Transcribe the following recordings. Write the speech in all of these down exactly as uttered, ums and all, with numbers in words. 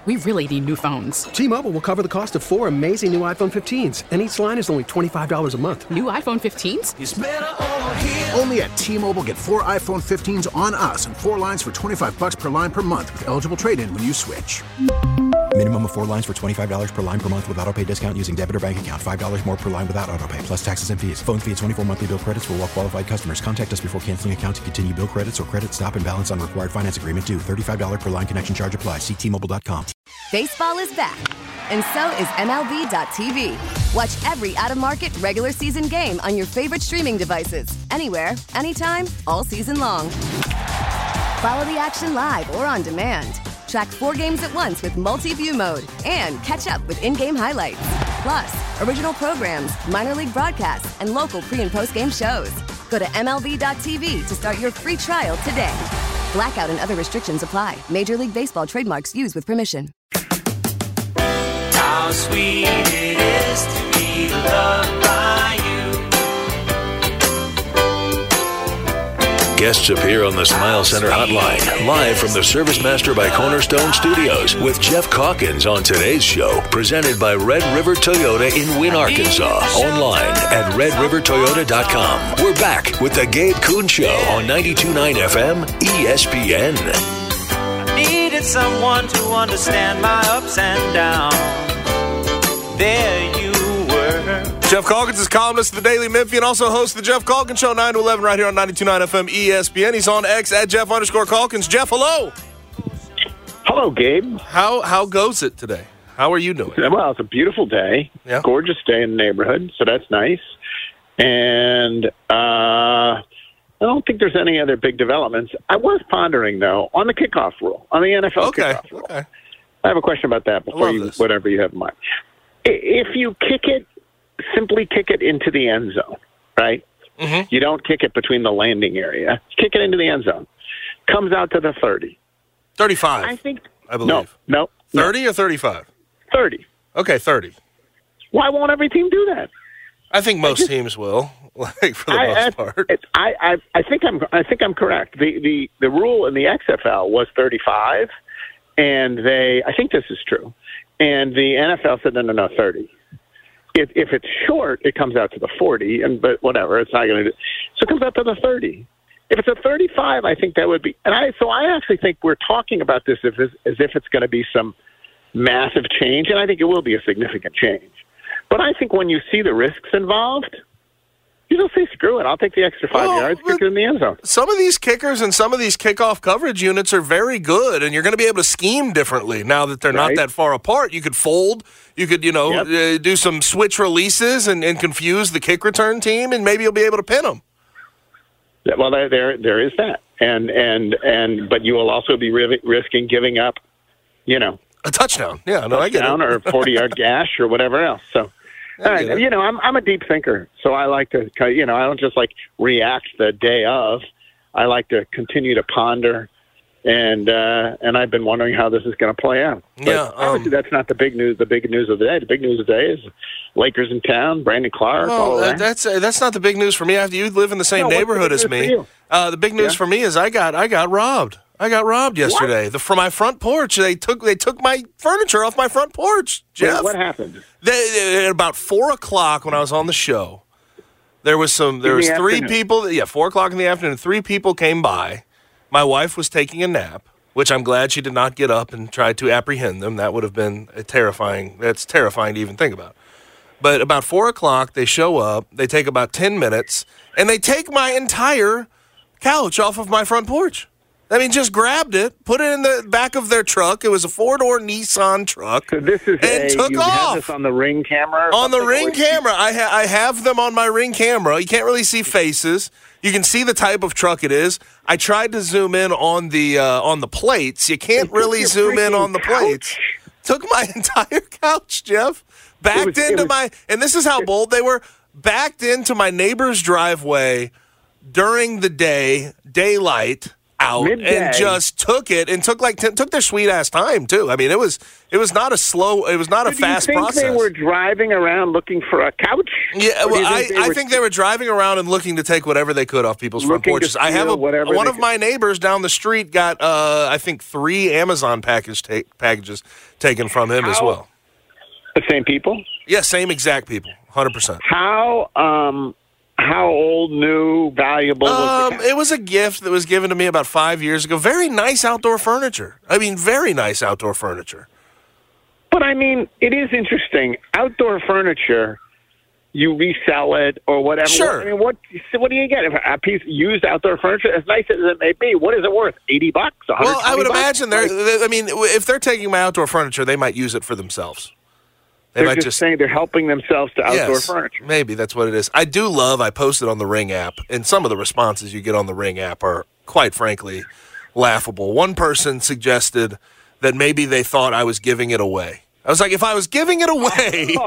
We really need new phones. T-Mobile will cover the cost of four amazing new iPhone fifteens, and each line is only twenty-five dollars a month. New iPhone fifteens? It's better over here. Only at T-Mobile, get four iPhone fifteens on us and four lines for twenty-five dollars per line per month with eligible trade-in when you switch. Minimum of four lines for twenty-five dollars per line per month with autopay discount using debit or bank account. five dollars more per line without autopay, plus taxes and fees. Phone fee at twenty-four monthly bill credits for well-qualified customers. Contact us before canceling account to continue bill credits or credit stop and balance on required finance agreement due. thirty-five dollars per line connection charge applies. See T Mobile dot com. Baseball is back, and so is M L B dot T V. Watch every out-of-market regular season game on your favorite streaming devices. Anywhere, anytime, all season long. Follow the action live or on demand. Track four games at once with multi-view mode and catch up with in-game highlights. Plus, original programs, minor league broadcasts, and local pre- and post-game shows. Go to M L B dot T V to start your free trial today. Blackout and other restrictions apply. Major League Baseball trademarks used with permission. How sweet it is to be loved by you. Guests appear on the Smile Center Hotline, live from the Service Master by Cornerstone Studios, with Jeff Calkins on today's show, presented by Red River Toyota in Wynne, Arkansas. Online at red river toyota dot com. We're back with the Gabe Kuhn Show on ninety-two point nine F M E S P N. I needed someone to understand my ups and downs. There you were. Jeff Calkins is columnist of the Daily Memphian, also hosts the Jeff Calkins Show, nine to eleven, right here on ninety-two point nine F M E S P N. He's on X at Jeff underscore Calkins. Jeff, hello. Hello, Gabe. How how goes it today? How are you doing? Well, it's a beautiful day. Yeah. Gorgeous day in the neighborhood, so that's nice. And uh, I don't think there's any other big developments. I was pondering, though, on the kickoff rule, on the N F L Okay. kickoff rule. Okay. I have a question about that before you, this. whatever you have in mind. If you kick it, simply kick it into the end zone, right? Mm-hmm. You don't kick it between the landing area. Kick it into the end zone. Comes out to the thirty. thirty-five, I think. I believe. No, no. thirty no. or thirty-five? thirty. Okay, thirty. Why won't every team do that? I think most I just, teams will, like for the I, most I, part. I, I, I think I'm. I think I'm correct. The, the the rule in the X F L was thirty-five, and they. I think this is true, and the N F L said no, no, no, thirty. If if it's short, it comes out to the forty, and but whatever, it's not going to do. So it comes out to the thirty. If it's a thirty-five, I think that would be. And I so I actually think we're talking about this as, as if it's going to be some massive change, and I think it will be a significant change. But I think when you see the risks involved, you don't say, screw it, I'll take the extra five Well, yards, kick it in the end zone. Some of these kickers and some of these kickoff coverage units are very good, and you're going to be able to scheme differently now that they're Right. not that far apart. You could fold, you could, you know, Yep. uh, do some switch releases and, and confuse the kick return team, and maybe you'll be able to pin them. Yeah, well, there, there there is that. And, and, and, but you will also be ri- risking giving up, you know, A touchdown. Yeah, no, I get it. touchdown or a forty-yard gash or whatever else. So, all right, get it. you know, I'm I'm a deep thinker, so I like to, you know, I don't just like react the day of. I like to continue to ponder, and uh, and I've been wondering how this is going to play out. But Yeah, um, obviously that's not the big news. The big news of the day. The big news of the day is Lakers in town, Brandon Clark. all Well, of uh, that. that's uh, that's not the big news for me. After you live in the same No, what's the neighborhood big as news for me, you? uh, the big news Yeah? for me is I got I got robbed. I got robbed yesterday. The, from my front porch, they took they took my furniture off my front porch. Jeff, What happened? They, at about four o'clock when I was on the show, there was some. There In was the three afternoon. people. Yeah, four o'clock in the afternoon. Three people came by. My wife was taking a nap, which I'm glad she did not get up and try to apprehend them. That would have been a terrifying. That's terrifying to even think about. But about four o'clock, they show up. They take about ten minutes, and they take my entire couch off of my front porch. I mean, just grabbed it, put it in the back of their truck. It was a four-door Nissan truck. So this is and a, took you off. have this on the Ring camera? or On the something? Ring Or- camera. I, ha- I have them on my Ring camera. You can't really see faces. You can see the type of truck it is. I tried to zoom in on the uh, on the plates. You can't really your zoom in freaking on the couch? plates. Took my entire couch, Jeff. Backed was- it into was- my, and this is how bold they were, backed into my neighbor's driveway during the day, daylight, out Midday. and just took it and took like t- took their sweet ass time too. I mean, it was it was not a slow, it was not a Do fast you think process. they were driving around looking for a couch? Yeah, Or do well, you I, think they I were think they were driving around and looking to take whatever they could off people's front looking to porches. I have a, steal whatever one they of could- my neighbors down the street got, uh, I think, three Amazon package ta- packages taken from him as How- well. the same people? Yeah, same exact people, one hundred percent. How um how old, new, valuable was the Um, couch? it was a gift that was given to me about five years ago. Very nice outdoor furniture. I mean, very nice outdoor furniture. But I mean, it is interesting. Outdoor furniture, you resell it or whatever. Sure. I mean, what what do you get? If a piece of used outdoor furniture, as nice as it may be, what is it worth? Eighty bucks? Well, I would bucks? imagine they're. Like, they- I mean, if they're taking my outdoor furniture, they might use it for themselves. They they're might just, saying they're helping themselves to outdoor Yes, furniture. Maybe that's what it is. I do love, I posted on the Ring app, and some of the responses you get on the Ring app are, quite frankly, laughable. One person suggested that maybe they thought I was giving it away. I was like, if I was giving it away,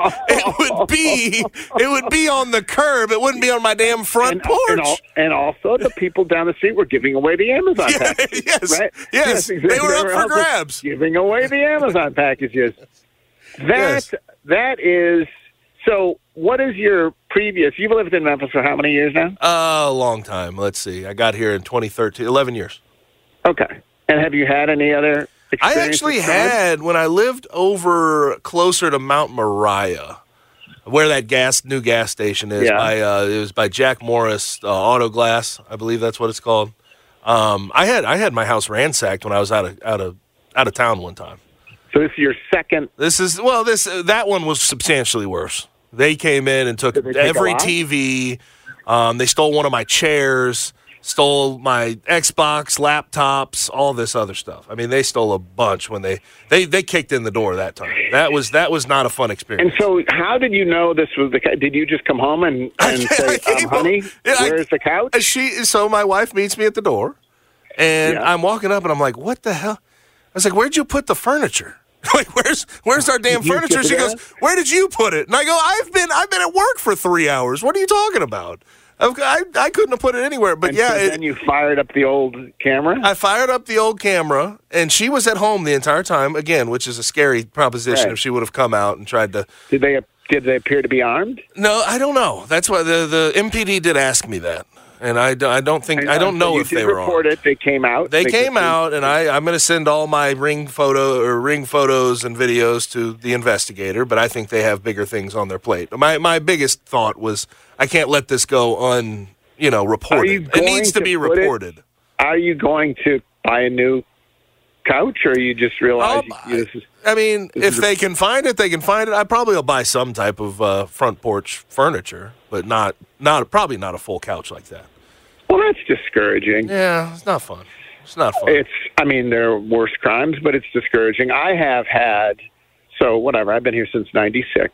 it would be it would be on the curb. It wouldn't be on my damn front And, porch. and, al- and also, the people down the street were giving away the Amazon Yeah, packages. yes, right? yes. exactly. They were up for also grabs. Giving away the Amazon packages. That Yes. that is so. What is your previous? You've lived in Memphis for how many years now? Uh, a long time. Let's see. I got here in twenty thirteen, eleven years. Okay. And have you had any other? I experiences actually from it? had, when I lived over closer to Mount Moriah, where that gas new gas station is. Yeah. By uh, it was by Jack Morris uh, Auto Glass, I believe that's what it's called. Um, I had I had my house ransacked when I was out of out of out of town one time. So this is your second. This is well, this uh, that one was substantially worse. They came in and took Did they take a every lot? T V. Um, they stole one of my chairs, stole my Xbox, laptops, all this other stuff. I mean, they stole a bunch when they they, they kicked in the door that time. That was that was not a fun experience. And so, how did you know this was the? cou- Did you just come home and, and say, I um, "Honey, Yeah, I- where's the couch?" Uh, She so my wife meets me at the door, and Yeah. I'm walking up, and I'm like, "What the hell?" I was like, "Where'd you put the furniture? Like, where's where's our damn Did you furniture?" get She it goes, out? "Where did you put it?" And I go, "I've been I've been at work for three hours. What are you talking about? I've, I I couldn't have put it anywhere." But And yeah, so it- then you fired up the old camera. I fired up the old camera, and she was at home the entire time. Again, which is a scary proposition Right. if she would have come out and tried to. Did they did they appear to be armed? No, I don't know. That's why the the M P D did ask me that, and I, do- I don't think I don't So know you if did they were report armed. it. They came out. They could came see- out, and I, I'm going to send all my ring photo or ring photos and videos to the investigator. But I think they have bigger things on their plate. My my biggest thought was I can't let this go un you know reported. you It going needs to to be put it- reported. Are you going to buy a new couch, or you just realize I'll you, this is? I mean, This if is a- they can find it, they can find it. I probably will buy some type of uh, front porch furniture, but not not probably not a full couch like that. Well, that's discouraging. Yeah, it's not fun. It's not fun. It's. I mean, there are worse crimes, but it's discouraging. I have had. So whatever. I've been here since ninety-six,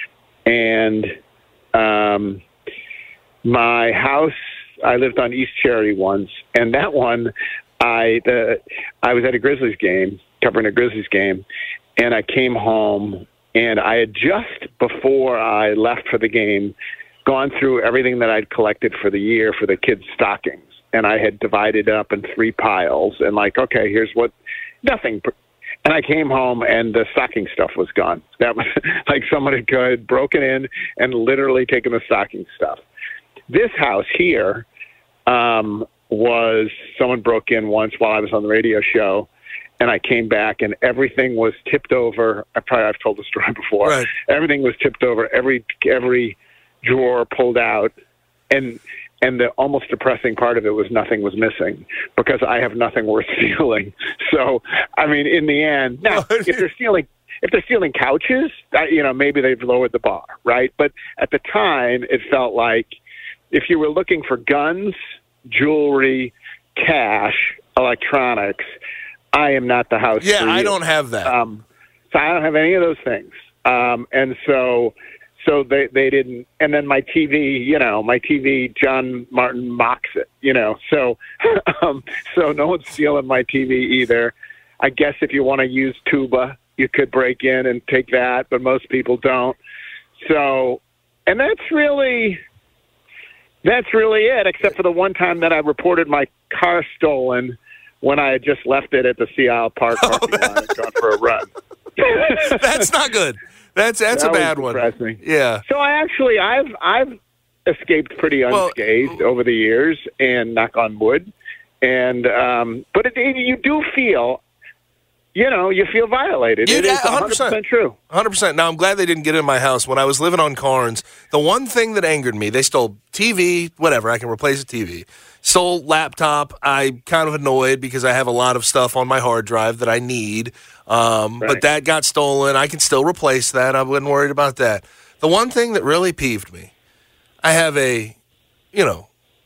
and um, my house. I lived on East Cherry once, and that one, I the I was at a Grizzlies game, covering a Grizzlies game, and I came home, and I had just before I left for the game, gone through everything that I'd collected for the year for the kids' stockings, and I had divided up in three piles, and like, okay, here's what, nothing. And I came home, and the stocking stuff was gone. That was like someone had go- had broken in and literally taken the stocking stuff. This house here um, was someone broke in once while I was on the radio show, and I came back and everything was tipped over. I probably I've told the story before. Right. Everything was tipped over. Every every drawer pulled out, and and the almost depressing part of it was nothing was missing because I have nothing worth stealing. So I mean, in the end, now if they're stealing. If they're stealing couches, I- you know, maybe they've lowered the bar, right? But at the time, it felt like if you were looking for guns, jewelry, cash, electronics, I am not the house yeah, for I you. don't have that. Um, so I don't have any of those things. Um, and so, so they, they didn't, and then my T V, you know, my T V, John Martin mocks it, you know, so, um, so no one's stealing my T V either. I guess if you want to use Tuba, you could break in and take that, but most people don't. So, and that's really, That's really it, except for the one time that I reported my car stolen when I had just left it at the Sea Isle Park parking lot and gone for a run. That's not good. That's that's that a bad was one. Depressing. Yeah. So I actually I've I've escaped pretty unscathed well, over the years, and knock on wood. And um, but it, it, you do feel, you know, you feel violated. It is one hundred percent true. one hundred percent. Now, I'm glad they didn't get in my house. When I was living on Carnes, the one thing that angered me, they stole T V, whatever, I can replace a T V. Stole laptop. I'm kind of annoyed because I have a lot of stuff on my hard drive that I need. Um, right. But that got stolen. I can still replace that. I wasn't worried about that. The one thing that really peeved me, I have a, you know,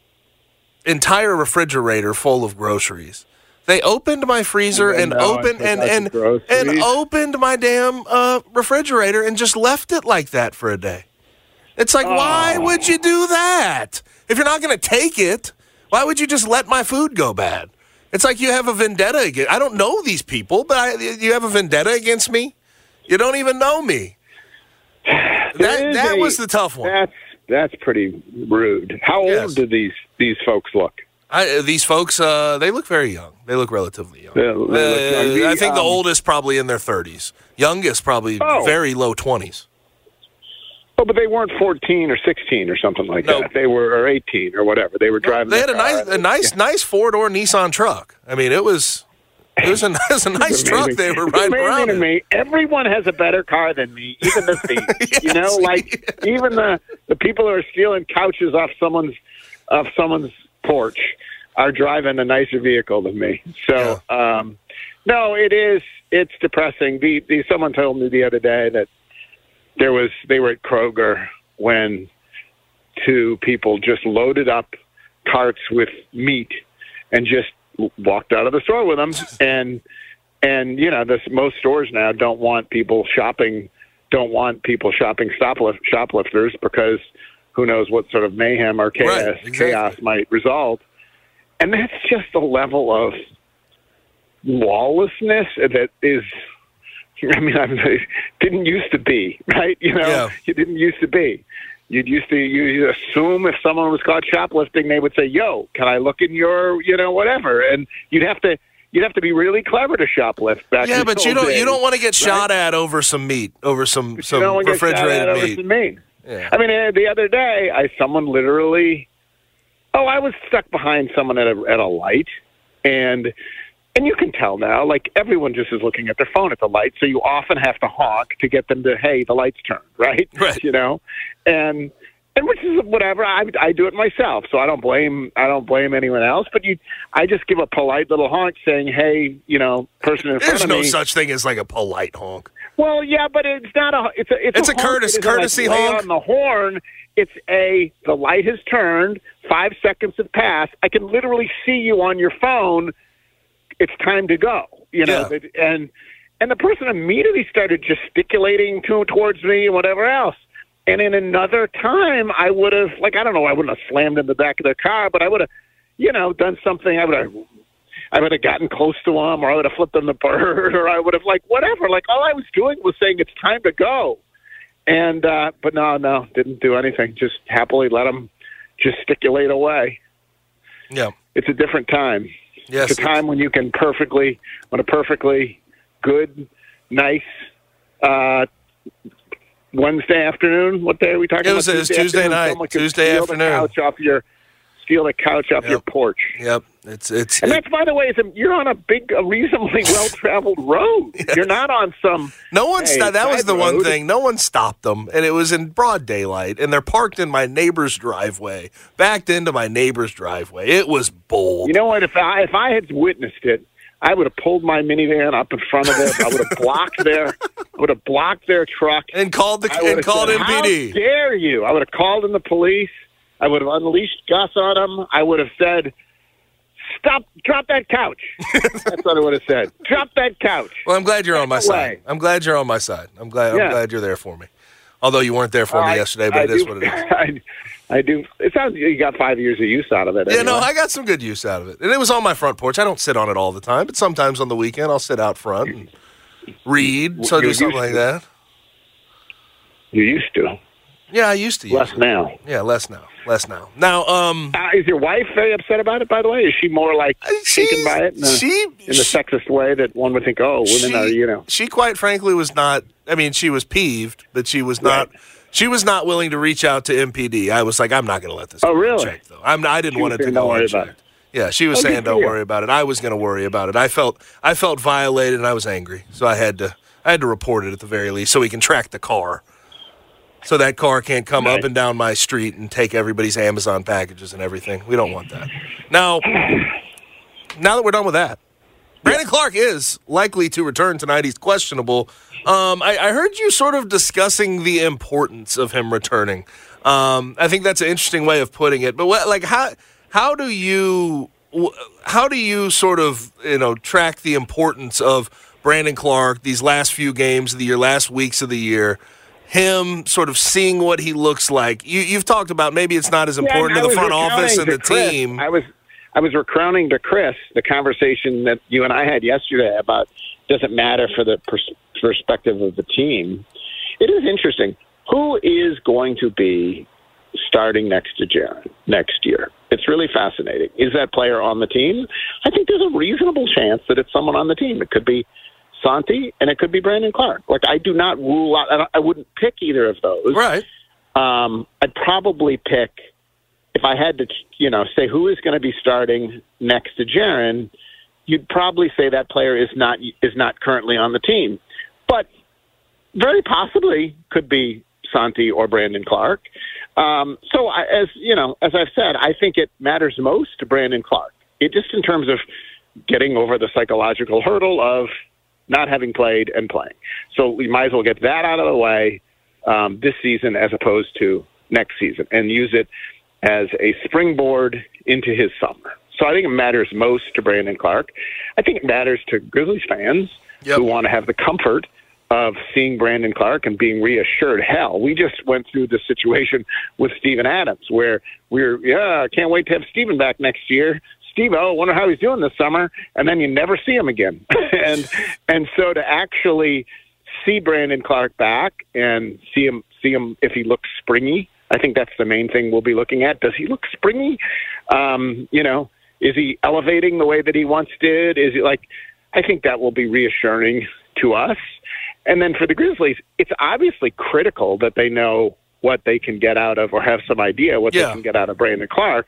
entire refrigerator full of groceries. They opened my freezer and opened and and, and opened my damn uh, refrigerator and just left it like that for a day. It's like, oh. Why would you do that? If you're not going to take it, why would you just let my food go bad? It's like you have a vendetta against. I don't know these people, but I, you have a vendetta against me. You don't even know me. That that a, was the tough one. That's that's pretty rude. How yes. old do these these folks look? I, these folks, uh, they look very young. They look relatively young. They, they uh, look young. The, I think um, the oldest probably in their thirties. Youngest probably oh. very low twenties. Oh, but they weren't fourteen or sixteen or something like no. that. They were or eighteen or whatever. They were driving. No, they had a car. nice, a nice, yeah. nice four-door Nissan truck. I mean, it was, it was a, it was a nice truck they were riding around in. Me. Everyone has a better car than me, even the thief. yes, you know, like yeah. even the the people who are stealing couches off someone's off someone's porch are driving a nicer vehicle than me. So, yeah. um, no, it is. It's depressing. The, the someone told me the other day that there was they were at Kroger when two people just loaded up carts with meat and just walked out of the store with them. And and you know, this, most stores now don't want people shopping. Don't want people shopping shoplift, shoplifters because who knows what sort of mayhem or chaos, right, exactly. chaos might result. And that's just a level of lawlessness that is, I mean, it didn't used to be, right? You know, yeah. it didn't used to be. You'd used to you assume if someone was caught shoplifting, they would say, "Yo, can I look in your, you know, whatever?" And you'd have to you'd have to be really clever to shoplift back. Yeah, in but the you don't days, you don't want to get right? shot at over some meat, over some But some you don't refrigerated get shot at meat. Over some meat. Yeah. I mean, uh, the other day, I someone literally. Oh, I was stuck behind someone at a at a light, and and you can tell now, like everyone just is looking at their phone at the light, so you often have to honk to get them to, hey, the light's turned, right? Right. You know, and and which is whatever. I I do it myself, so I don't blame I don't blame anyone else. But you, I just give a polite little honk, saying, hey, you know, person in front There's of no me. such thing as like a polite honk. Well, yeah, but it's not a. It's a. It's, it's a, a courtesy honk. courtesy like honk on the horn. It's a. The light has turned. Five seconds have passed. I can literally see you on your phone. It's time to go. You know, yeah. and and the person immediately started gesticulating to towards me and whatever else. And in another time, I would have, like, I don't know, I wouldn't have slammed in the back of their car, but I would have, you know, done something. I would have. I would have gotten close to them, or I would have flipped them the bird, or I would have, like, whatever. Like, all I was doing was saying it's time to go. And, uh, but no, no, didn't do anything. Just happily let them gesticulate away. Yeah. It's a different time. Yes. It's a time when you can perfectly, when a perfectly good, nice, uh, Wednesday afternoon, what day are we talking it was, about? It was Tuesday, Tuesday night, Tuesday afternoon. The couch off your, steal the couch off yep. your porch. Yep. It's it's and it, that's, by the way, is a, you're on a big, a reasonably well-traveled road. Yes. You're not on some. No one. Hey, St- that was the road. one thing. No one stopped them, and it was in broad daylight. And they're parked in my neighbor's driveway, backed into my neighbor's driveway. It was bold. You know what? If I if I had witnessed it, I would have pulled my minivan up in front of it. I would have blocked their, I would have blocked their truck and called the and called said, M P D. How dare you? I would have called in the police. I would have unleashed Gus on them. I would have said, "Stop! Drop that couch." That's what I would have said. Drop that couch. Well, I'm glad you're on my away. side. I'm glad you're on my side. I'm glad. Yeah. I'm glad you're there for me. Although you weren't there for uh, me yesterday, but I it do, is what it is. I, I do. It sounds like you got five years of use out of it. Yeah, anyway. no, I got some good use out of it, and it was on my front porch. I don't sit on it all the time, but sometimes on the weekend I'll sit out front and read. So You're do something like to. that. You used to. Yeah, I used to use Less it. now. Yeah, less now. Less now. Now, um... Uh, is your wife very upset about it, by the way? Is she more, like, shaken by it in, a, she, in the sexist way that one would think, oh, women she, are, you know... She, quite frankly, was not... I mean, she was peeved, but she was not... Right. She was not willing to reach out to M P D. I was like, I'm not going to let this oh, go really? unchecked, though. I'm, I didn't she want it to saying, go don't worry unchecked. about it. Yeah, she was oh, saying, don't worry about it. I was going to worry about it. I felt I felt violated, and I was angry. So I had to I had to report it at the very least so we can track the car. So that car can't come right. up and down my street and take everybody's Amazon packages and everything. We don't want that. Now, now that we're done with that, Brandon yeah. Clarke is likely to return tonight. He's questionable. Um, I, I heard you sort of discussing the importance of him returning. Um, I think that's an interesting way of putting it. But what, like, how how do you how do you sort of you know track the importance of Brandon Clarke these last few games of the year, last weeks of the year? Him sort of seeing what he looks like. You, you've talked about maybe it's not as important yeah, to the front office and the Chris, team. I was I was recounting to Chris the conversation that you and I had yesterday about does it matter for the pers- perspective of the team. It is interesting. Who is going to be starting next to Jaren next year? It's really fascinating. Is that player on the team? I think there's a reasonable chance that it's someone on the team. It could be Santi, and it could be Brandon Clarke. Like, I do not rule out, I, I wouldn't pick either of those. Right. Um, I'd probably pick, if I had to, you know, say who is going to be starting next to Jaren, you'd probably say that player is not is not currently on the team. But very possibly could be Santi or Brandon Clarke. Um, so, I, as you know, as I've said, I think it matters most to Brandon Clarke. It just in terms of getting over the psychological hurdle of not having played and playing. So we might as well get that out of the way um, this season as opposed to next season and use it as a springboard into his summer. So I think it matters most to Brandon Clarke. I think it matters to Grizzlies fans yep. who want to have the comfort of seeing Brandon Clarke and being reassured. Hell, we just went through this situation with Steven Adams where we were, yeah, can't wait to have Steven back next year. Steve-O, wonder how he's doing this summer, and then you never see him again. and and so to actually see Brandon Clarke back and see him see him if he looks springy, I think that's the main thing we'll be looking at. Does he look springy? Um, you know, is he elevating the way that he once did? Is he like? I think that will be reassuring to us. And then for the Grizzlies, it's obviously critical that they know what they can get out of or have some idea what yeah. they can get out of Brandon Clarke.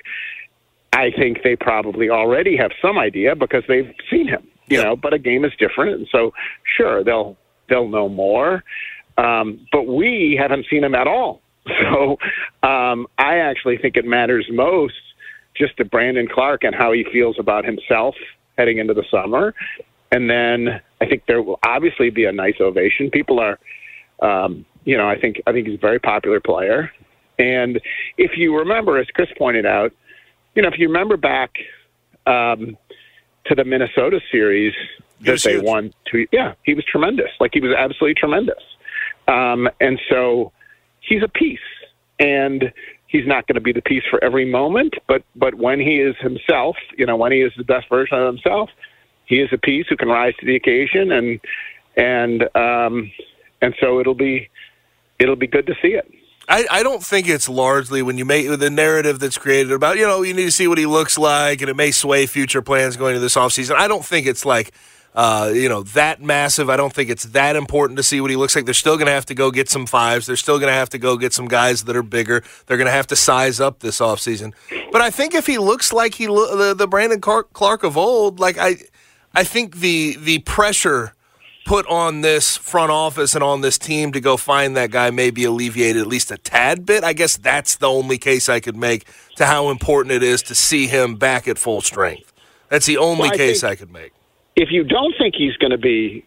I think they probably already have some idea because they've seen him, you yep. know, but a game is different. And so, sure, they'll they'll know more. Um, but we haven't seen him at all. So um, I actually think it matters most just to Brandon Clarke and how he feels about himself heading into the summer. And then I think there will obviously be a nice ovation. People are, um, you know, I think I think he's a very popular player. And if you remember, as Chris pointed out, you know, if you remember back um, to the Minnesota series that they huge. won, two, yeah, he was tremendous. Like, he was absolutely tremendous. Um, and so he's a piece, and he's not going to be the piece for every moment, but but when he is himself, you know, when he is the best version of himself, he is a piece who can rise to the occasion, and and um, and so it'll be it'll be good to see it. I, I don't think it's largely when you make the narrative that's created about, you know, you need to see what he looks like and it may sway future plans going into this offseason. I don't think it's like, uh, you know, that massive. I don't think it's that important to see what he looks like. They're still going to have to go get some fives. They're still going to have to go get some guys that are bigger. They're going to have to size up this offseason. But I think if he looks like he lo- the, the Brandon Clarke of old, like I, I think the the pressure put on this front office and on this team to go find that guy may be alleviated at least a tad bit. I guess that's the only case I could make to how important it is to see him back at full strength. That's the only well, I case I could make. If you don't think he's going to be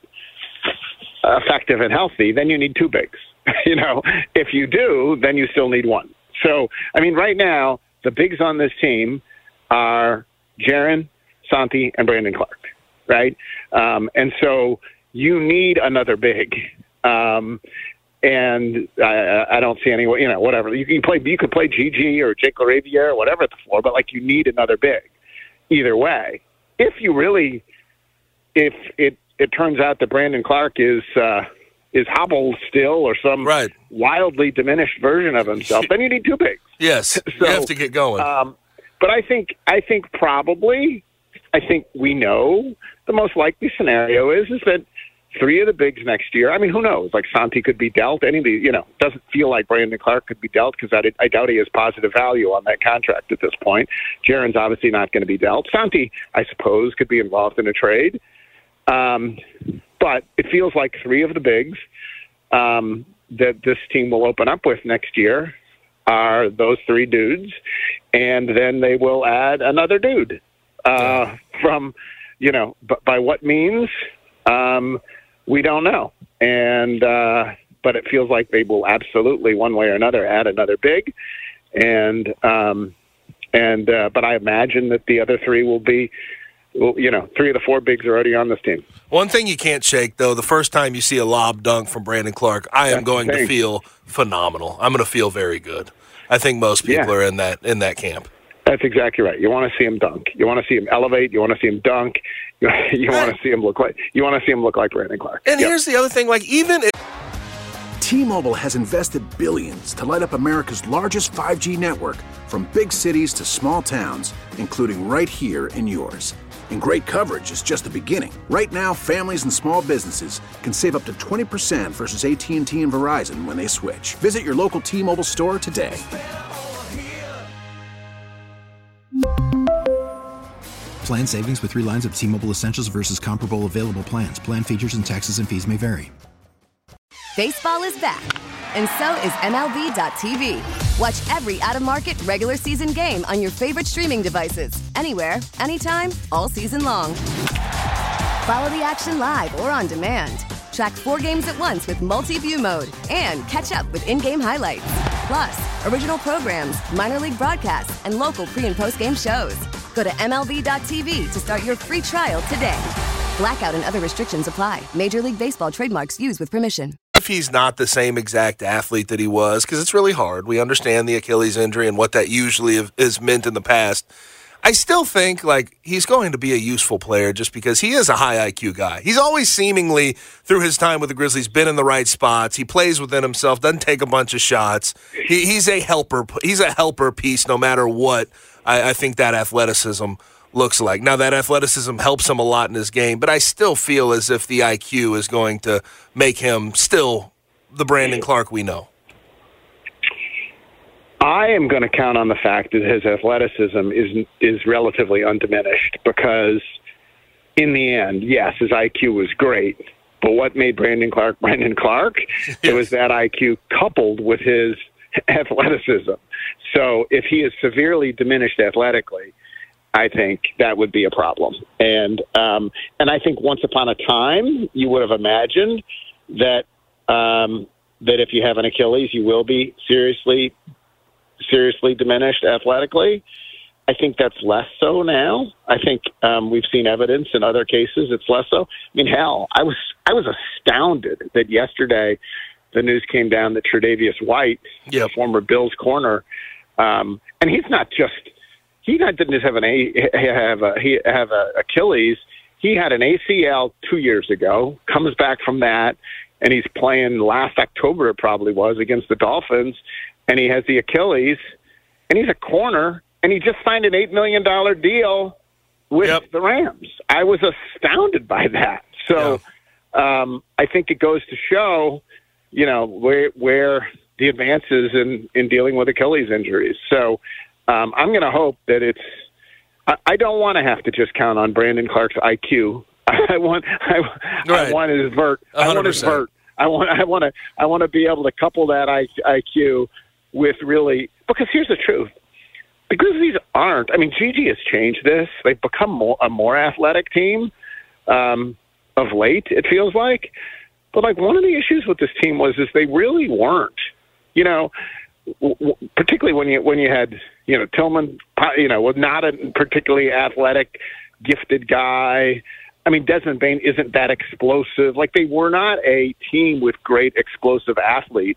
effective and healthy, then you need two bigs. you know, if you do, then you still need one. So, I mean, right now, the bigs on this team are Jaren, Santi, and Brandon Clarke, right? Um, and so you need another big. Um, and I, I don't see any, you know, whatever. You can play, you could play Gigi or Jake LaRavia or whatever at the floor, but, like, you need another big either way. If you really, if it, it turns out that Brandon Clarke is, uh, is hobbled still or some right. wildly diminished version of himself, then you need two bigs. Yes, so, you have to get going. Um, but I think I think probably I think we know the most likely scenario is is that three of the bigs next year. I mean, who knows? Like Santi could be dealt. Any of the, you know, doesn't feel like Brandon Clark could be dealt because I, I doubt he has positive value on that contract at this point. Jaron's obviously not going to be dealt. Santi, I suppose, could be involved in a trade. Um, but it feels like three of the bigs um, that this team will open up with next year are those three dudes, and then they will add another dude uh, from, you know, b- by what means? Um, We don't know, and uh, but it feels like they will absolutely, one way or another, add another big, and um, and uh, but I imagine that the other three will be, well, you know, three of the four bigs are already on this team. One thing you can't shake, though, the first time you see a lob dunk from Brandon Clark, I am That's going to feel phenomenal. I'm going to feel very good. I think most people Yeah. are in that in that camp. That's exactly right. You want to see him dunk. You want to see him elevate. You want to see him dunk. You, you want to see him look like. You want to see him look like Brandon Clark. And Yep. here's the other thing: like even if T-Mobile has invested billions to light up America's largest five G network, from big cities to small towns, including right here in yours. And great coverage is just the beginning. Right now, families and small businesses can save up to twenty percent versus A T and T and Verizon when they switch. Visit your local T-Mobile store today. Plan savings with three lines of T-Mobile Essentials versus comparable available plans. Plan features and taxes and fees may vary. Baseball is back, and so is M L B dot T V. Watch every out-of-market regular season game on your favorite streaming devices, anywhere, anytime, all season long. Follow the action live or on demand. Track four games at once with multi-view mode and catch up with in-game highlights. Plus, original programs, minor league broadcasts, and local pre- and post-game shows. Go to M L B dot T V to start your free trial today. Blackout and other restrictions apply. Major League Baseball trademarks used with permission. if he's not the same exact athlete that he was, because it's really hard. We understand the Achilles injury and what that usually has meant in the past. I still think, like, he's going to be a useful player just because he is a high I Q guy. He's always seemingly, through his time with the Grizzlies, been in the right spots. He plays within himself, doesn't take a bunch of shots. He, he's a helper. He's a helper piece no matter what I, I think that athleticism looks like. Now, that athleticism helps him a lot in his game, but I still feel as if the I Q is going to make him still the Brandon Clark we know. I am going to count on the fact that his athleticism is is relatively undiminished because, in the end, yes, his I Q was great, but what made Brandon Clark Brandon Clark? Yes. It was that I Q coupled with his athleticism. So if he is severely diminished athletically, I think that would be a problem. And um, and I think once upon a time, you would have imagined that um, that if you have an Achilles, you will be seriously seriously diminished athletically. I think that's less so now. I think um, we've seen evidence in other cases it's less so. I mean, hell, I was I was astounded that yesterday the news came down that Tre'Davious White, yep. former Bills corner, um, and he's not just he not didn't just have an a have a he have a Achilles. He had an A C L two years ago. Comes back from that, and he's playing last October. It probably was against the Dolphins. And he has the Achilles, and he's a corner, and he just signed an eight million dollars deal with yep. the Rams. I was astounded by that. So yeah. um, I think it goes to show, you know, where where the advances in, in dealing with Achilles injuries. So um, I'm going to hope that it's I, – I don't want to have to just count on Brandon Clark's I Q. I want I, right. I want his vert. I want his vert. I want I want to I want to be able to couple that I Q with really, because here's the truth. The Grizzlies aren't, I mean, Gigi has changed this. They've become more, a more athletic team um, of late, it feels like. But, like, one of the issues with this team was is they really weren't. You know, w- w- particularly when you when you had, you know, Tillman, you know, was not a particularly athletic, gifted guy. I mean, Desmond Bane isn't that explosive. Like, they were not a team with great explosive athletes.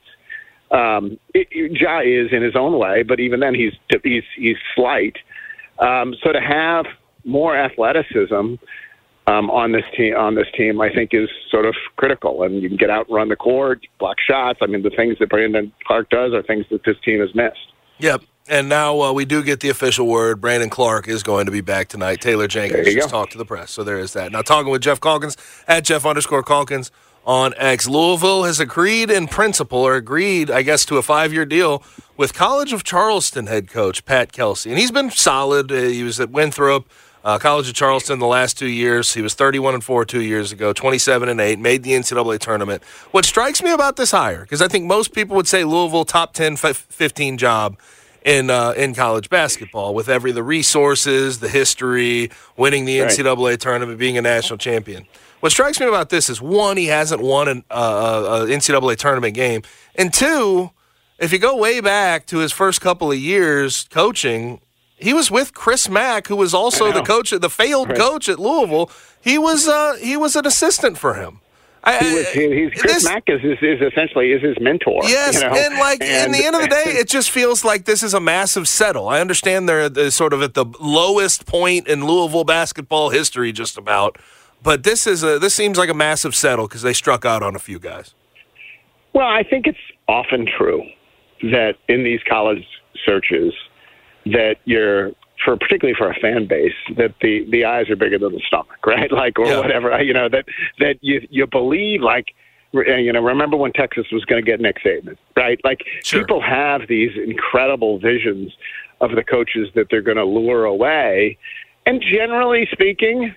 Um, it, it, Ja is in his own way, but even then he's he's he's slight. Um, so to have more athleticism um, on this team, on this team, I think is sort of critical. And you can get out and run the court, block shots. I mean, the things that Brandon Clark does are things that this team has missed. Yep. And now uh, we do get the official word. Brandon Clark is going to be back tonight. Taylor Jenkins just talked to the press. So there is that. Now talking with Jeff Calkins at Jeff underscore Calkins on X. Louisville has agreed in principle, or agreed, I guess, to a five-year deal with College of Charleston head coach Pat Kelsey. And he's been solid. Uh, he was at Winthrop, uh, College of Charleston the last two years. He was thirty-one and four two years ago, twenty-seven and eight, made the N C double A tournament. What strikes me about this hire, because I think most people would say Louisville top ten, fifteen job in uh, in college basketball, with every the resources, the history, winning the right. N C double A tournament, being a national champion. What strikes me about this is, one, he hasn't won an uh, a N C double A tournament game, and two, if you go way back to his first couple of years coaching, he was with Chris Mack, who was also the coach, the failed right. coach at Louisville. He was uh, he was an assistant for him. I, he was, he, he's, Chris this, Mack is, is, is essentially is his mentor. Yes, you know? and like and, in the end of the day, it just feels like this is a massive settle. I understand they're, they're sort of at the lowest point in Louisville basketball history, just about. But this is a this seems like a massive settle because they struck out on a few guys. Well, I think it's often true that in these college searches that you're, for particularly for a fan base, that the, the eyes are bigger than the stomach, right? Like, or yeah. whatever, you know, that, that you, you believe, like, you know, remember when Texas was going to get Nick Saban, right? Like, sure. people have these incredible visions of the coaches that they're going to lure away. And generally speaking,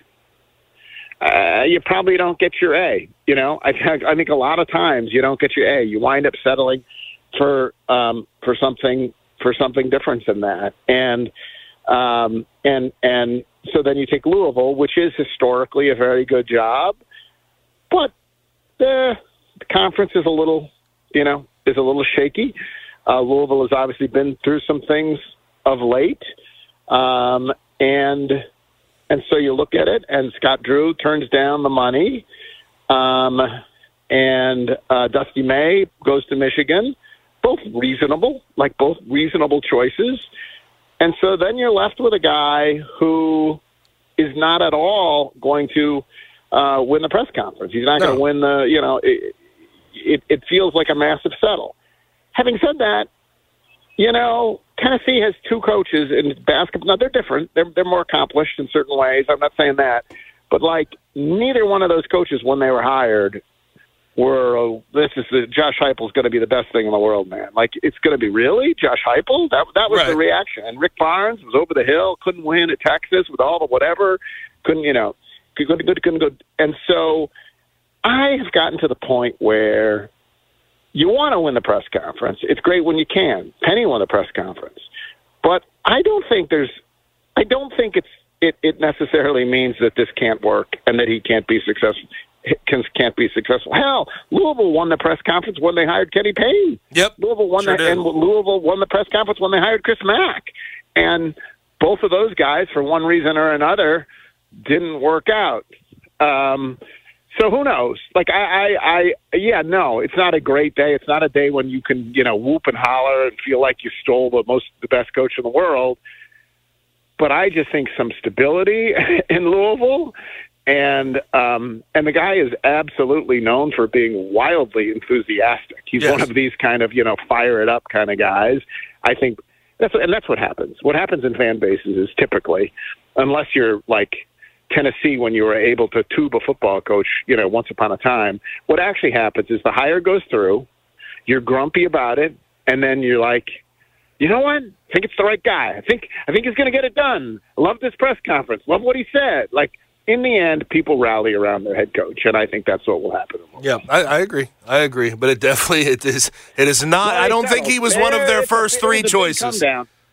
uh, you probably don't get your A, you know? I, th- I think a lot of times you don't get your A. You wind up settling for um, for something for something different than that. And Um, and and so then you take Louisville, which is historically a very good job, but the, the conference is a little, you know, is a little shaky. Uh, Louisville has obviously been through some things of late, um, and and so you look at it, and Scott Drew turns down the money, um, and uh, Dusty May goes to Michigan, both reasonable, like both reasonable choices. And so then you're left with a guy who is not at all going to uh, win the press conference. He's not no. going to win the, you know, it, it, it feels like a massive settle. Having said that, you know, Tennessee has two coaches in basketball. Now, they're different. They're, they're more accomplished in certain ways. I'm not saying that. But, like, neither one of those coaches, when they were hired, were, uh, this is the, Josh Heupel's going to be the best thing in the world, man. Like, it's going to be, really? Josh Heupel? That that was right. the reaction. And Rick Barnes was over the hill, couldn't win at Texas with all the whatever, couldn't, you know, couldn't go, couldn't go. And so I have gotten to the point where you want to win the press conference. It's great when you can. Penny won the press conference. But I don't think there's, I don't think it's, it, it necessarily means that this can't work and that he can't be successful. Can, can't be successful. Hell, Louisville won the press conference when they hired Kenny Payne. Yep, Louisville won sure the, and Louisville won the press conference when they hired Chris Mack. And both of those guys, for one reason or another, didn't work out. Um, so who knows? Like I, I, I, yeah, no, it's not a great day. It's not a day when you can, you know, whoop and holler and feel like you stole the most, the best coach in the world. But I just think some stability in Louisville. And um, and the guy is absolutely known for being wildly enthusiastic. He's yes. one of these kind of, you know, fire it up kind of guys. I think that's and that's what happens. What happens in fan bases is typically, unless you're like Tennessee when you were able to tube a football coach, you know, once upon a time, what actually happens is the hire goes through, you're grumpy about it, and then you're like, you know what? I think it's the right guy. I think I think he's going to get it done. Love this press conference. Love what he said. Like, in the end, people rally around their head coach, and I think that's what will happen. Yeah, I, I agree. I agree. But it definitely it is. It is not. No, I don't think he was one of their first three choices.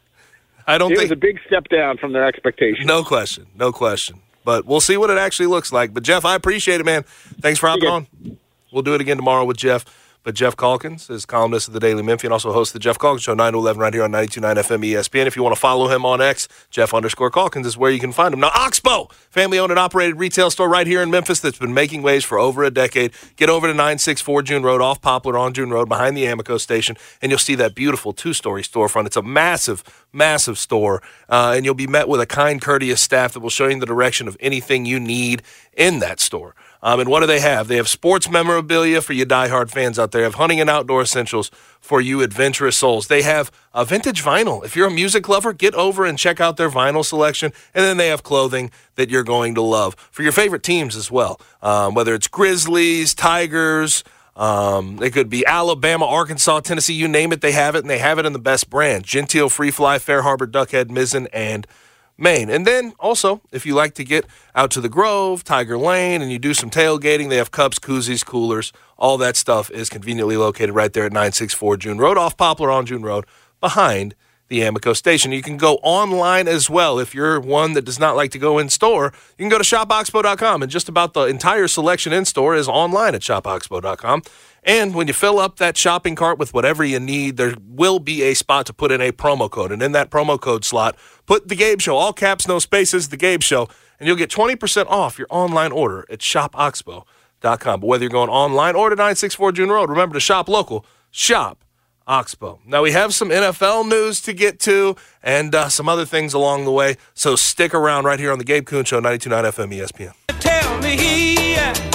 I don't think it was a big step down from their expectations. No question. No question. But we'll see what it actually looks like. But Jeff, I appreciate it, man. Thanks for hopping on. We'll do it again tomorrow with Jeff. But Jeff Calkins is columnist of the Daily Memphian, also hosts the Jeff Calkins Show, nine to eleven right here on ninety-two point nine F M E S P N. If you want to follow him on X, Jeff underscore Calkins is where you can find him. Now, Oxbow, family-owned and operated retail store right here in Memphis that's been making waves for over a decade. Get over to nine sixty-four June Road, off Poplar on June Road, behind the Amoco station, and you'll see that beautiful two-story storefront. It's a massive, massive store, uh, and you'll be met with a kind, courteous staff that will show you the direction of anything you need in that store. Um, and what do they have? They have sports memorabilia for you diehard fans out there. They have hunting and outdoor essentials for you adventurous souls. They have a vintage vinyl. If you're a music lover, get over and check out their vinyl selection. And then they have clothing that you're going to love for your favorite teams as well, um, whether it's Grizzlies, Tigers, um, it could be Alabama, Arkansas, Tennessee, you name it, they have it, and they have it in the best brand. Genteel, Free Fly, Fair Harbor, Duckhead, Mizzen, and Maine. And then also, if you like to get out to the Grove, Tiger Lane, and you do some tailgating, they have cups, koozies, coolers. All that stuff is conveniently located right there at nine sixty-four June Road, off Poplar on June Road, behind the Amoco station. You can go online as well. If you're one that does not like to go in store, you can go to shop oxbow dot com, and just about the entire selection in store is online at shop oxbow dot com. And when you fill up that shopping cart with whatever you need, there will be a spot to put in a promo code. And in that promo code slot, put The Gabe Show, all caps, no spaces, The Gabe Show, and you'll get twenty percent off your online order at shop oxbow dot com. But whether you're going online or to nine sixty-four June Road, remember to shop local, shop Oxbow. Now, we have some N F L news to get to and uh, some other things along the way, so stick around right here on The Gabe Kuhn Show, ninety-two point nine F M E S P N. Tell me,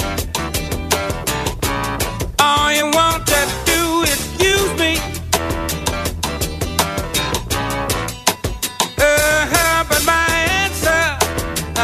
all you want to do is use me. Uh-huh, but my answer,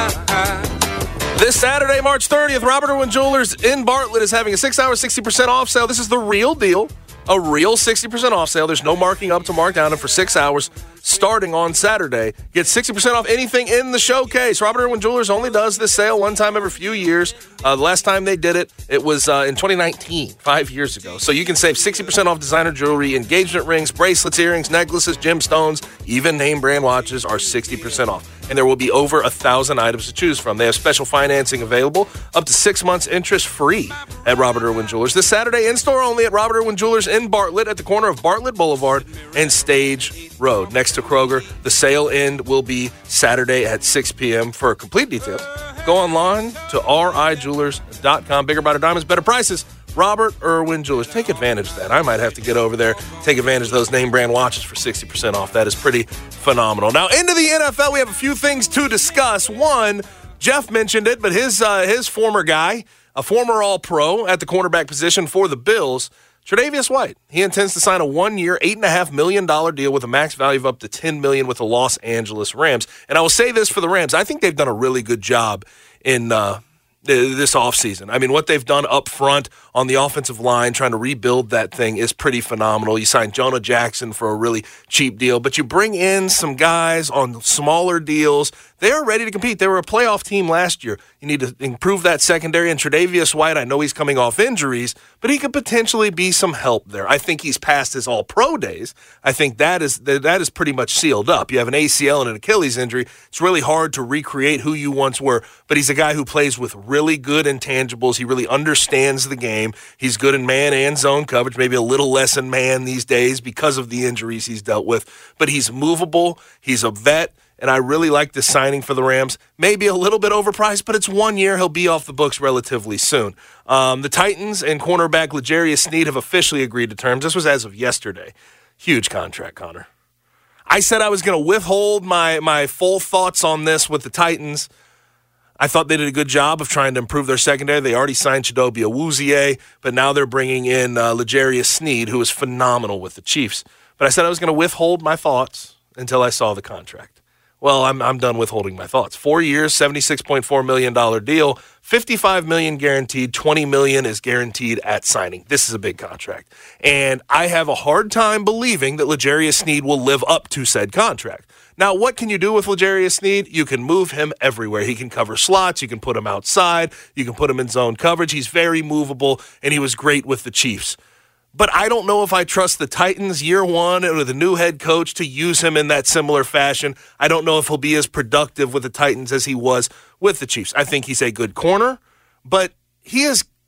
uh-huh. This Saturday, March thirtieth, Robert Irwin Jewelers in Bartlett is having a six-hour, sixty percent off sale. This is the real deal. A real sixty percent off sale. There's no marking up to mark down, and for six hours starting on Saturday, get sixty percent off anything in the showcase. Robert Irwin Jewelers only does this sale one time every few years. Uh, the last time they did it, it was uh, in twenty nineteen, five years ago. So you can save sixty percent off designer jewelry, engagement rings, bracelets, earrings, necklaces, gemstones, even name brand watches are sixty percent off. And there will be over a thousand items to choose from. They have special financing available, up to six months interest free at Robert Irwin Jewelers. This Saturday, in-store only at Robert Irwin Jewelers in Bartlett at the corner of Bartlett Boulevard and Stage Road, next to Kroger. The sale end will be Saturday at six p.m. For complete details, go online to R I jewelers dot com. Bigger, better diamonds, better prices. Robert Irwin Jewelers. Take advantage of that. I might have to get over there, take advantage of those name brand watches for sixty percent off. That is pretty phenomenal. Now, into the N F L, we have a few things to discuss. One, Jeff mentioned it, but his uh, his former guy, a former All-Pro at the cornerback position for the Bills, Tre'Davious White. He intends to sign a one-year, eight point five million dollars deal with a max value of up to ten million dollars with the Los Angeles Rams. And I will say this for the Rams. I think they've done a really good job in uh, this offseason. I mean, what they've done up front on the offensive line, trying to rebuild that thing, is pretty phenomenal. You signed Jonah Jackson for a really cheap deal, but you bring in some guys on smaller deals. They are ready to compete. They were a playoff team last year. You need to improve that secondary. And Tre'Davious White, I know he's coming off injuries, but he could potentially be some help there. I think he's past his all-pro days. I think that is that is pretty much sealed up. You have an A C L and an Achilles injury. It's really hard to recreate who you once were, but he's a guy who plays with really good intangibles. He really understands the game. He's good in man and zone coverage, maybe a little less in man these days because of the injuries he's dealt with. But he's movable. He's a vet. And I really like this signing for the Rams. Maybe a little bit overpriced, but it's one year. He'll be off the books relatively soon. Um, the Titans and cornerback L'Jarius Sneed have officially agreed to terms. This was as of yesterday. Huge contract, Connor. I said I was going to withhold my, my full thoughts on this with the Titans. I thought they did a good job of trying to improve their secondary. They already signed Chidobe Awuzie, but now they're bringing in uh, L'Jarius Sneed, who is phenomenal with the Chiefs. But I said I was going to withhold my thoughts until I saw the contract. Well, I'm I'm done withholding my thoughts. Four years, seventy-six point four million dollars deal, fifty-five million dollars guaranteed, twenty million dollars is guaranteed at signing. This is a big contract. And I have a hard time believing that L'Jarius Sneed will live up to said contract. Now, what can you do with L'Jarius Sneed? You can move him everywhere. He can cover slots. You can put him outside. You can put him in zone coverage. He's very movable, and he was great with the Chiefs. But I don't know if I trust the Titans year one or the new head coach to use him in that similar fashion. I don't know if he'll be as productive with the Titans as he was with the Chiefs. I think he's a good corner, but he is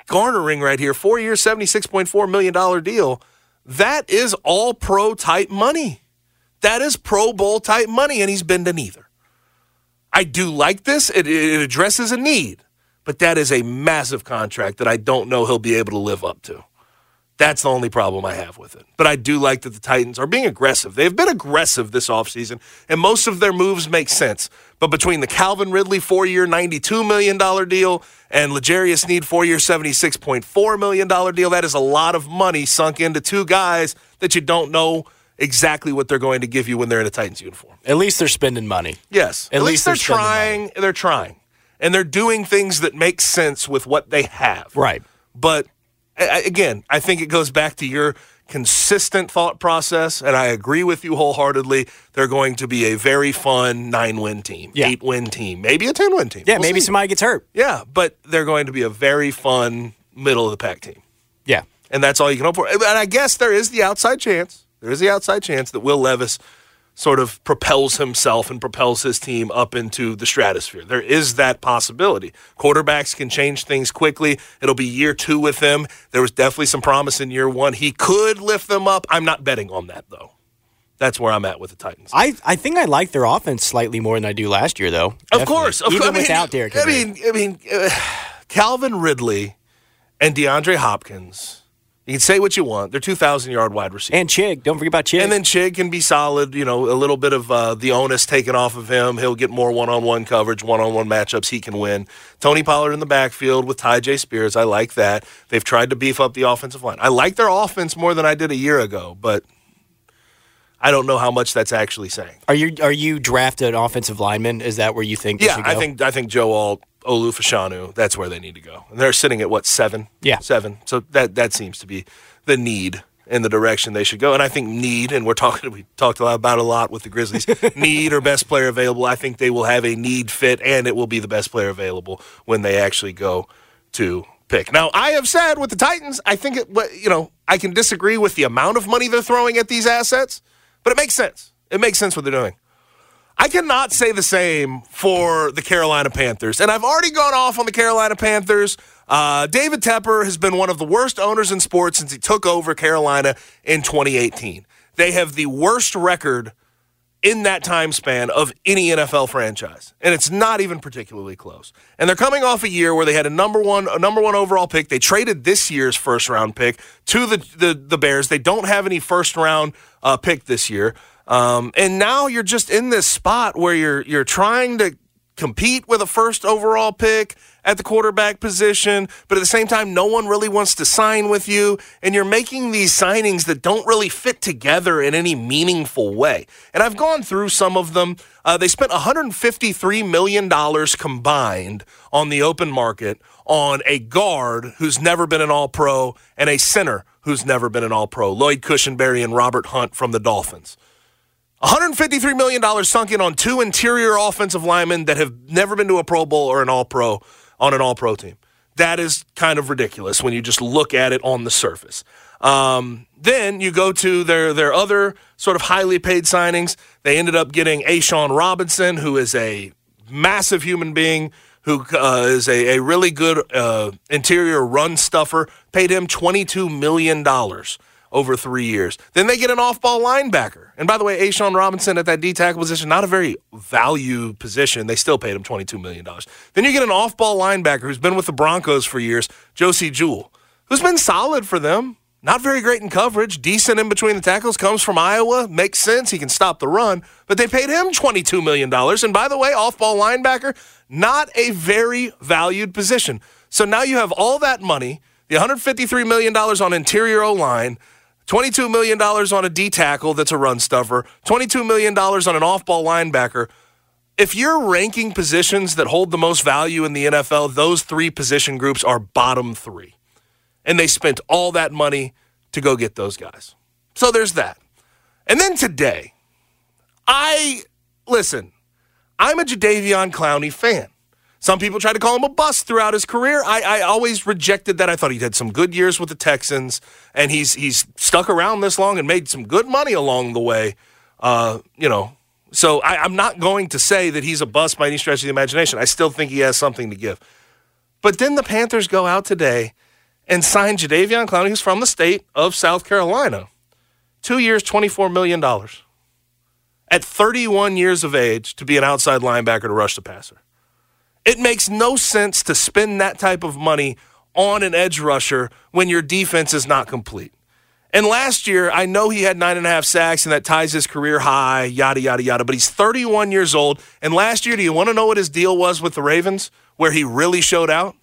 garnering right here, four years, seventy-six point four million dollars deal, that is all pro type money. That is Pro Bowl type money, and he's been to neither. I do like this. It, it addresses a need, but that is a massive contract that I don't know he'll be able to live up to. That's the only problem I have with it. But I do like that the Titans are being aggressive. They've been aggressive this offseason, and most of their moves make sense. But between the Calvin Ridley four-year, ninety-two million dollars deal and L'Jarius Sneed four-year, seventy-six point four million dollars deal, that is a lot of money sunk into two guys that you don't know exactly what they're going to give you when they're in a Titans uniform. At least they're spending money. Yes. At, At least, least they're, they're trying. Money. They're trying. And they're doing things that make sense with what they have. Right. But again, I think it goes back to your consistent thought process, and I agree with you wholeheartedly. They're going to be a very fun nine-win team, yeah. eight-win team, maybe a ten-win team. Yeah, we'll maybe see. somebody gets hurt. Yeah, but they're going to be a very fun middle-of-the-pack team. Yeah. And that's all you can hope for. And I guess there is the outside chance, there is the outside chance that Will Levis sort of propels himself and propels his team up into the stratosphere. There is that possibility. Quarterbacks can change things quickly. It'll be year two with him. There was definitely some promise in year one. He could lift them up. I'm not betting on that, though. That's where I'm at with the Titans. I, I think I like their offense slightly more than I do last year, though. Of Definitely. course. Of Even I mean, without Derrick I mean, I mean uh, Calvin Ridley and DeAndre Hopkins, you can say what you want. They're two thousand-yard wide receivers. And Chig. Don't forget about Chig. And then Chig can be solid. You know, a little bit of uh, the onus taken off of him. He'll get more one-on-one coverage, one-on-one matchups he can win. Tony Pollard in the backfield with Ty J. Spears. I like that. They've tried to beef up the offensive line. I like their offense more than I did a year ago, but I don't know how much that's actually saying. Are you are you drafted offensive lineman? Is that where you think they yeah, should go? I think I think Joe Alt, Olu Fashanu, that's where they need to go. And they're sitting at, what, seven? Yeah. Seven. So that, that seems to be the need in the direction they should go. And I think need, and we're talking, we talked a lot about it a lot with the Grizzlies, need or best player available. I think they will have a need fit, and it will be the best player available when they actually go to pick. Now, I have said with the Titans, I think, it, you know, I can disagree with the amount of money they're throwing at these assets, but it makes sense. It makes sense what they're doing. I cannot say the same for the Carolina Panthers. And I've already gone off on the Carolina Panthers. Uh, David Tepper has been one of the worst owners in sports since he took over Carolina in twenty eighteen. They have the worst record in that time span of any N F L franchise. And it's not even particularly close. And they're coming off a year where they had a number one a number one overall pick. They traded this year's first-round pick to the, the, the Bears. They don't have any first-round uh, pick this year. Um, and now you're just in this spot where you're you're trying to compete with a first overall pick at the quarterback position, but at the same time, no one really wants to sign with you, and you're making these signings that don't really fit together in any meaningful way. And I've gone through some of them. Uh, they spent one hundred fifty-three million dollars combined on the open market on a guard who's never been an All-Pro and a center who's never been an All-Pro, Lloyd Cushenberry and Robert Hunt from the Dolphins. one hundred fifty-three million dollars sunk in on two interior offensive linemen that have never been to a Pro Bowl or an All-Pro on an All-Pro team. That is kind of ridiculous when you just look at it on the surface. Um, then you go to their, their other sort of highly paid signings. They ended up getting A'Shawn Robinson, who is a massive human being, who uh, is a, a really good uh, interior run stuffer. Paid him twenty-two million dollars. Over three years. Then they get an off-ball linebacker. And by the way, A'Shawn Robinson at that D-tackle position, not a very valued position. They still paid him twenty-two million dollars. Then you get an off-ball linebacker who's been with the Broncos for years, Josie Jewell, who's been solid for them. Not very great in coverage, decent in between the tackles, comes from Iowa, makes sense, he can stop the run. But they paid him twenty-two million dollars. And by the way, off-ball linebacker, not a very valued position. So now you have all that money, the one hundred fifty-three million dollars on interior O-line, twenty-two million dollars on a D-tackle that's a run stuffer, twenty-two million dollars on an off-ball linebacker. If you're ranking positions that hold the most value in the N F L, those three position groups are bottom three. And they spent all that money to go get those guys. So there's that. And then today, I, listen, I'm a Jadeveon Clowney fan. Some people try to call him a bust throughout his career. I, I always rejected that. I thought he had some good years with the Texans, and he's he's stuck around this long and made some good money along the way. Uh, you know, so I, I'm not going to say that he's a bust by any stretch of the imagination. I still think he has something to give. But then the Panthers go out today and signed Jadeveon Clowney, who's from the state of South Carolina. Two years, twenty-four million dollars. At thirty-one years of age to be an outside linebacker to rush the passer. It makes no sense to spend that type of money on an edge rusher when your defense is not complete. And last year, I know he had nine and a half sacks, and that ties his career high, yada, yada, yada. But he's thirty-one years old. And last year, do you want to know what his deal was with the Ravens, where he really showed out?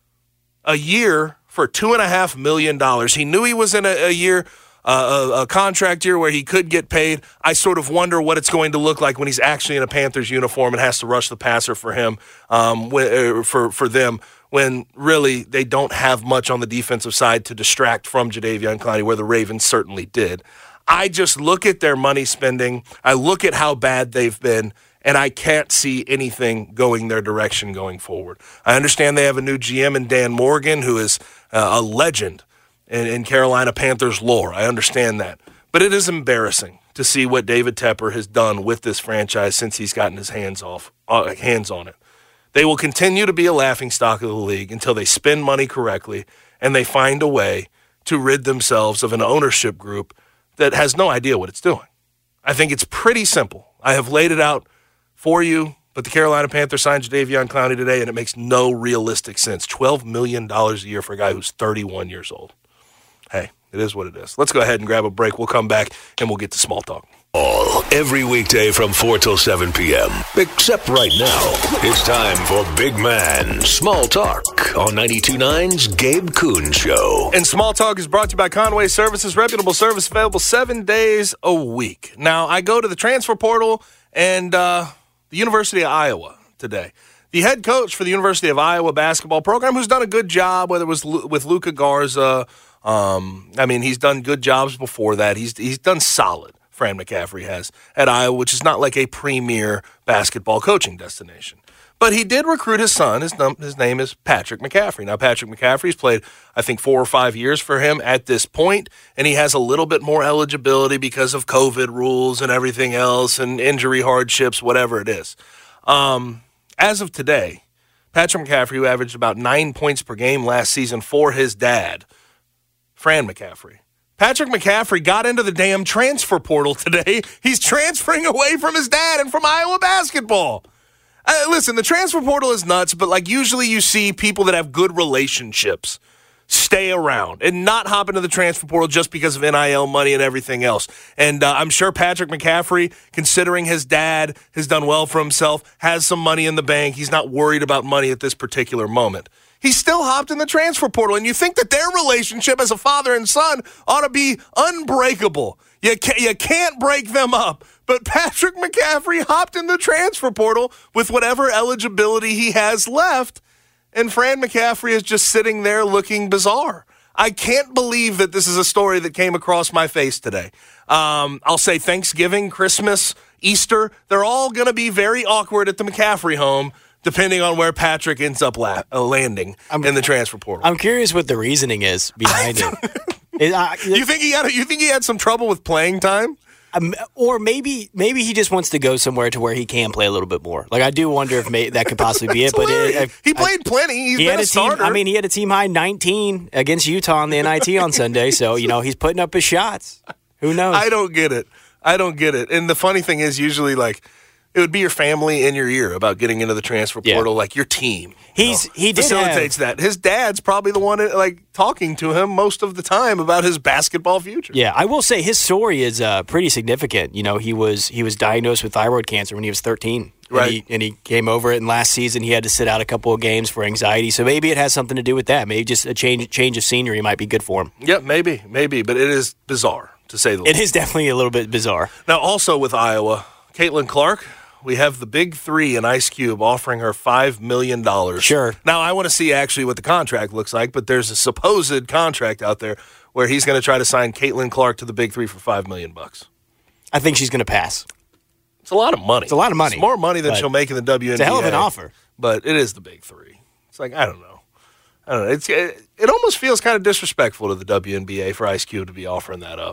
A year for two point five million dollars. He knew he was in a, a year, uh, a, a contract year where he could get paid. I sort of wonder what it's going to look like when he's actually in a Panthers uniform and has to rush the passer for him, um, for, for them. When really they don't have much on the defensive side to distract from Jadeveon Clowney, where the Ravens certainly did. I just look at their money spending, I look at how bad they've been, and I can't see anything going their direction going forward. I understand they have a new G M in Dan Morgan, who is uh, a legend in, in Carolina Panthers lore. I understand that. But it is embarrassing to see what David Tepper has done with this franchise since he's gotten his hands off, uh, hands on it. They will continue to be a laughingstock of the league until they spend money correctly and they find a way to rid themselves of an ownership group that has no idea what it's doing. I think it's pretty simple. I have laid it out for you, but the Carolina Panthers signed Jadeveon Clowney today, and it makes no realistic sense. twelve million dollars a year for a guy who's thirty-one years old. Hey, it is what it is. Let's go ahead and grab a break. We'll come back, and we'll get to small talk. All every weekday from four till seven p.m. Except right now, it's time for Big Man Small Talk on ninety-two point nine's Gabe Kuhn Show. And Small Talk is brought to you by Conway Services, reputable service available seven days a week. Now, I go to the transfer portal and uh, the University of Iowa today. The head coach for the University of Iowa basketball program, who's done a good job, whether it was with Luka Garza. Um, I mean, he's done good jobs before that. He's he's done solid. Fran McCaffrey has at Iowa, which is not like a premier basketball coaching destination. But he did recruit his son. His, num- his name is Patrick McCaffrey. Now, Patrick McCaffrey's played, I think, four or five years for him at this point, and he has a little bit more eligibility because of COVID rules and everything else and injury hardships, whatever it is. Um, as of today, Patrick McCaffrey, who averaged about nine points per game last season for his dad, Fran McCaffrey, Patrick McCaffrey got into the damn transfer portal today. He's transferring away from his dad and from Iowa basketball. Uh, listen, the transfer portal is nuts, but like usually you see people that have good relationships stay around and not hop into the transfer portal just because of N I L money and everything else. And uh, I'm sure Patrick McCaffrey, considering his dad has done well for himself, has some money in the bank. He's not worried about money at this particular moment. He still hopped in the transfer portal, and you think that their relationship as a father and son ought to be unbreakable. You can't, you can't break them up. But Patrick McCaffrey hopped in the transfer portal with whatever eligibility he has left, and Fran McCaffrey is just sitting there looking bizarre. I can't believe that this is a story that came across my face today. Um, I'll say Thanksgiving, Christmas, Easter, they're all going to be very awkward at the McCaffrey home, depending on where Patrick ends up la- uh, landing I'm, in the transfer portal. I'm curious what the reasoning is behind it. it uh, you think he had? You think he had some trouble with playing time? Um, or maybe maybe he just wants to go somewhere to where he can play a little bit more. Like I do wonder if may, that could possibly be it. But it, I, he played I, plenty. He's he been had a, a starter. team. I mean, he had a team high nineteen against Utah on the N I T on Sunday. So you know he's putting up his shots. Who knows? I don't get it. I don't get it. And the funny thing is, usually like. It would be your family in your ear about getting into the transfer portal, yeah. like your team. He's know, he did facilitates have, that. His dad's probably the one like talking to him most of the time about his basketball future. Yeah, I will say his story is uh, pretty significant. You know, he was he was diagnosed with thyroid cancer when he was thirteen, right? And he, and he came over it. And last season he had to sit out a couple of games for anxiety. So maybe it has something to do with that. Maybe just a change change of scenery might be good for him. Yeah, maybe, maybe, but it is bizarre to say the least. It is definitely a little bit bizarre. Now, also with Iowa, Caitlin Clark. We have the big three in Ice Cube offering her five million dollars. Sure. Now, I want to see actually what the contract looks like, but there's a supposed contract out there where he's going to try to sign Caitlin Clark to the big three for five million dollars bucks. I think she's going to pass. It's a lot of money. It's a lot of money. It's more money than she'll make in the W N B A. It's a hell of an offer. But it is the big three. It's like, I don't know. I don't know. It's, it, it almost feels kind of disrespectful to the W N B A for Ice Cube to be offering that up.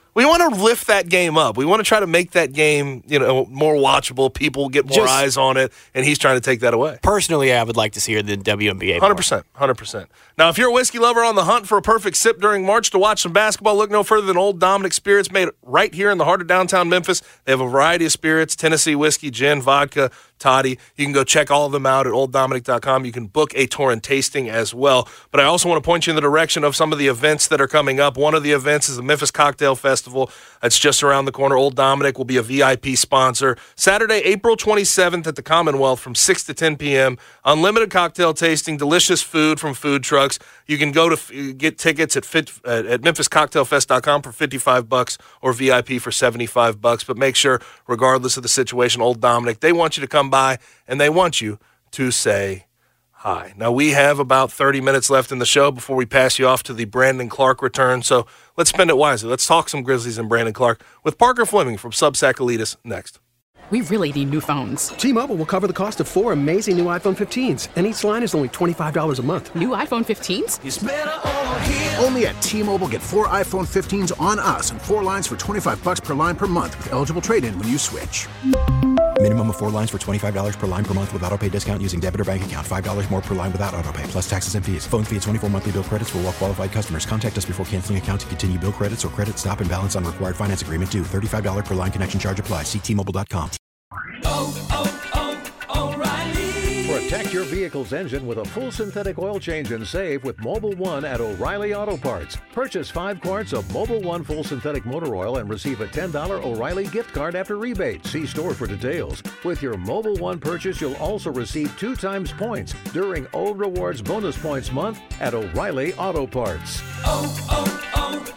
We want to lift that game up. We want to try to make that game, you know, more watchable. People get more Just, eyes on it, and he's trying to take that away. Personally, I would like to see her in the W N B A. one hundred percent. one hundred percent. Now, if you're a whiskey lover on the hunt for a perfect sip during March to watch some basketball, look no further than Old Dominick Spirits, made right here in the heart of downtown Memphis. They have a variety of spirits, Tennessee whiskey, gin, vodka, toddy. You can go check all of them out at old dominick dot com. You can book a tour and tasting as well. But I also want to point you in the direction of some of the events that are coming up. One of the events is the Memphis Cocktail Festival. It's just around the corner. Old Dominick will be a V I P sponsor. Saturday, April twenty-seventh at the Commonwealth from six to ten p.m. Unlimited cocktail tasting, delicious food from food trucks. You can go to f- get tickets at fit, uh, at memphis cocktail fest dot com for fifty-five bucks or V I P for seventy-five bucks. But make sure, regardless of the situation, Old Dominick, they want you to come by and they want you to say hi. Now, we have about thirty minutes left in the show before we pass you off to the Brandon Clark return. So let's spend it wisely. Let's talk some Grizzlies and Brandon Clark with Parker Fleming from Subsac Elitas next. We really need new phones. T-Mobile will cover the cost of four amazing new iPhone fifteens, and each line is only twenty-five dollars a month. New iPhone fifteens? It's better over here. Only at T-Mobile, get four iPhone fifteens on us and four lines for twenty-five bucks per line per month with eligible trade-in when you switch. Minimum of four lines for twenty-five dollars per line per month with autopay discount using debit or bank account. five dollars more per line without autopay, plus taxes and fees. Phone fee at twenty-four monthly bill credits for well-qualified customers. Contact us before canceling account to continue bill credits or credit stop and balance on required finance agreement due. thirty-five dollars per line connection charge applies. See T Mobile dot com. Oh, oh, oh, O'Reilly. Protect your vehicle's engine with a full synthetic oil change and save with Mobil one at O'Reilly Auto Parts. Purchase five quarts of Mobil one full synthetic motor oil and receive a ten dollars O'Reilly gift card after rebate. See store for details. With your Mobil one purchase, you'll also receive two times points during O Rewards Bonus Points Month at O'Reilly Auto Parts. Oh,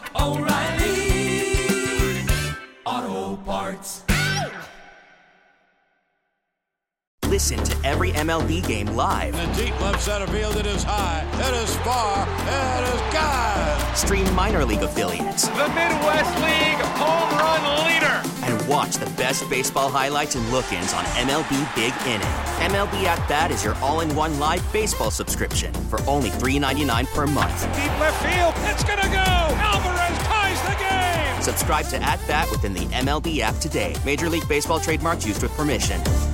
oh, oh, O'Reilly Auto Parts. Listen to every M L B game live. In the deep left center field, it is high, it is far, it is gone. Stream minor league affiliates. The Midwest League home run leader. And watch the best baseball highlights and look-ins on M L B Big Inning. M L B At Bat is your all-in-one live baseball subscription for only three dollars and ninety-nine cents per month. Deep left field, it's gonna go. Alvarez ties the game. Subscribe to At Bat within the M L B app today. Major League Baseball trademarks used with permission.